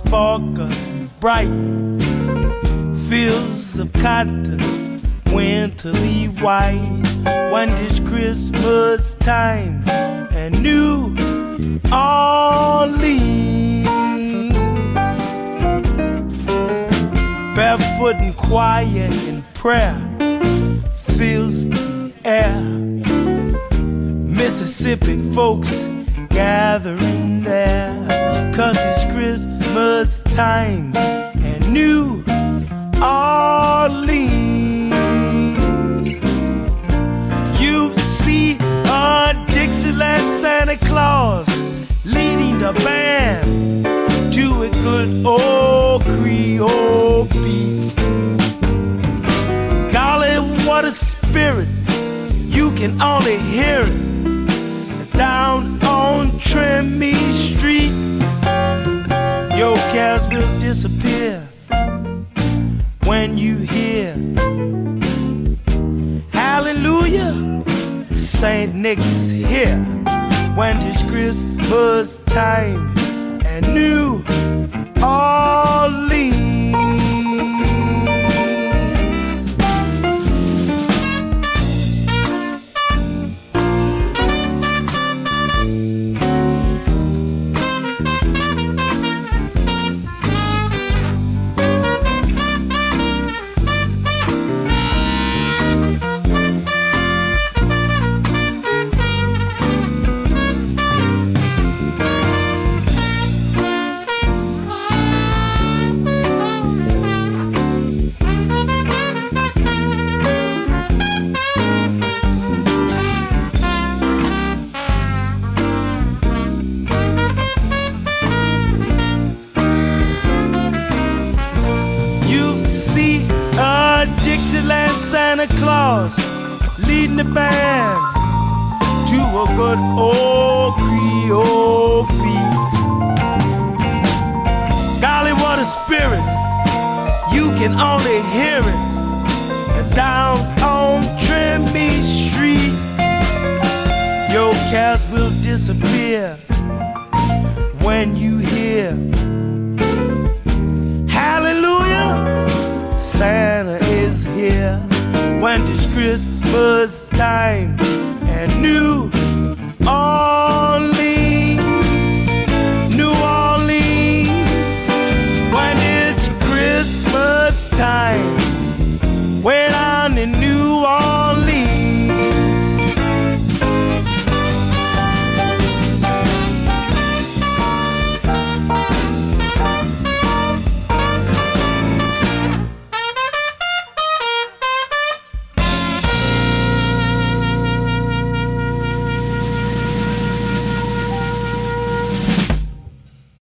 sparkle bright. Fields of cotton, winterly white. When it's Christmas time and New Orleans, barefoot and quiet in prayer fills the air. Mississippi folks gathering there, 'cause it's Christmas time and New Orleans. You see a Dixieland Santa Claus leading the band to a good old Creole beat. Golly, what a spirit, you can only hear it down on Treme Street. Your cares will disappear when you hear hallelujah, Saint Nick is here. When it's Christmas time and New Orleans. Santa Claus leading the band to a good old Creole beat. Golly, what a spirit, you can only hear it down on Treme Street. Your cares will disappear when you hear hallelujah, Santa is here. When it's Christmas time and New Orleans, New Orleans. When it's Christmas time